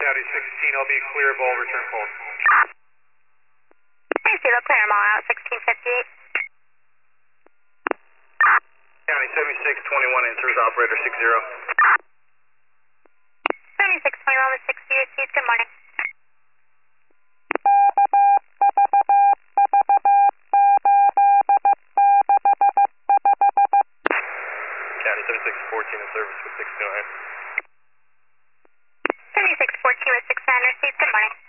County 16, I'll be clear of all return calls. Hey, Kilo, clear them all out, 1658. County 7621, answers operator 60. 7621 with 60 received, good morning. County 7614 in service with 629. 7614 with 6 received, good morning.